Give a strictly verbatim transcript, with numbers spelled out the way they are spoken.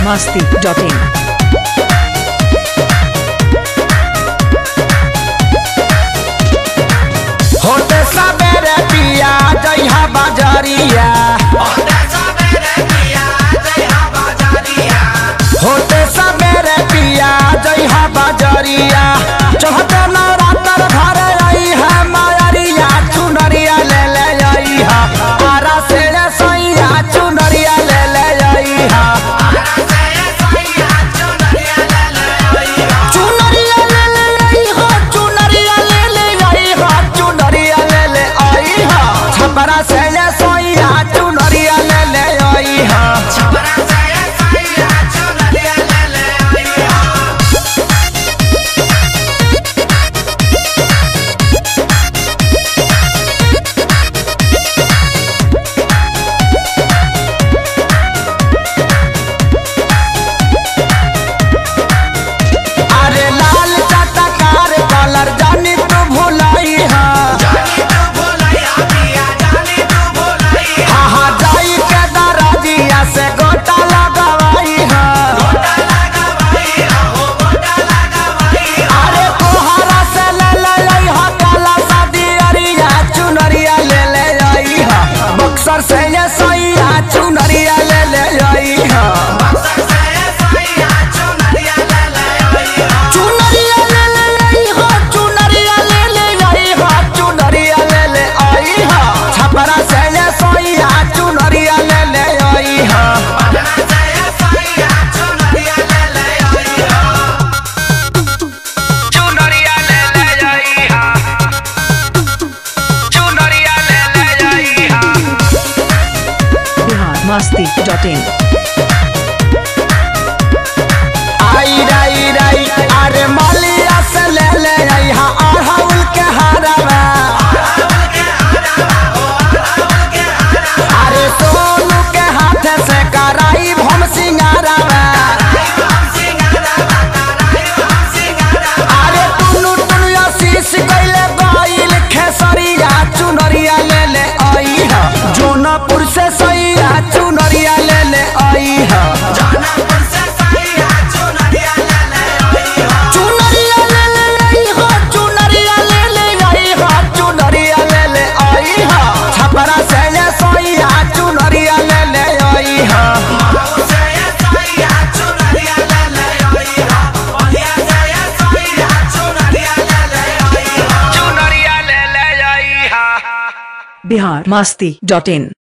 मस्ती dot इन। होते सबेरे पिया जइहा बाजारिया, होते सबेरे पिया जइहा बाजारिया, होते सबेरे पिया जइहा बाजारिया। चढ़ते नवरात्र घरे आई है मायरिया, चुनरिया ले ले आई हा, आरा से सैया चुनरिया ले ले आई हा, आरा से सैया चुनरिया ले ले आई हा, चुनरिया ले ले आई हा, चुनरिया ले ले आई हा, चुनरिया ले ले आई हा, छपरा से सैया चुनरिया ले ले आई हा, छपरा से सैया चुनरिया ले ले आई हा। अरे लाल चटकार कलर जानी तू भुलाई हा, जानी तू भुलाई हा पिया, जानी तू भुलाई हा, हाँ जाई के दरजिया से गोटा लगावाई हा, गोटा लगावाई हा, हो गोटा लगावाई हा। अरे कोहरा से ले ले आई हा, काला शादी अरिया चुनरिया ले ले आई हा, बक्सर से ये सैया चुनरिया ले ले आई हा, बक्सर से ये सैया चुनरिया ले ले आई हा, चुनरिया ले ले आई हा, चुनरिया ले ले आई हा, चुनरिया ले ले आई हा, छपरा से ये सैया चुनरिया ले ले आई हा, पटना से ये सैया चुनरिया ले ले आई हा, चुनरिया ले ले आई हा, चुनरिया ले ले आई हा। बिहार मस्ती डॉट इन। आई राई राई अरे मालिया से ले ले आई हा, अड़हुल के हारवा, अरे सोनू के हाथ से कराई भम सिंगारवा, अरे टुनु टुनु आशीष गइले गइल खेसरिया चुनरिया ले ले आई हा, जोनापुर से सैया चुनरिया ले ले आई हा, जोनापुर से सैया चुनरिया ले ले आई हा, चुनरिया ले ले आई हा, चुनरिया ले ले आई हा, चुनरिया ले ले आई हा, छपरा से ये सैया चुनरिया ले ले आई हा, माऊ से ये सैया चुनरिया ले ले आई हा, बलिया से ये सैया चुनरिया ले ले आई हा, चुनरिया ले ले आई हा। बिहार मस्ती डॉट इन।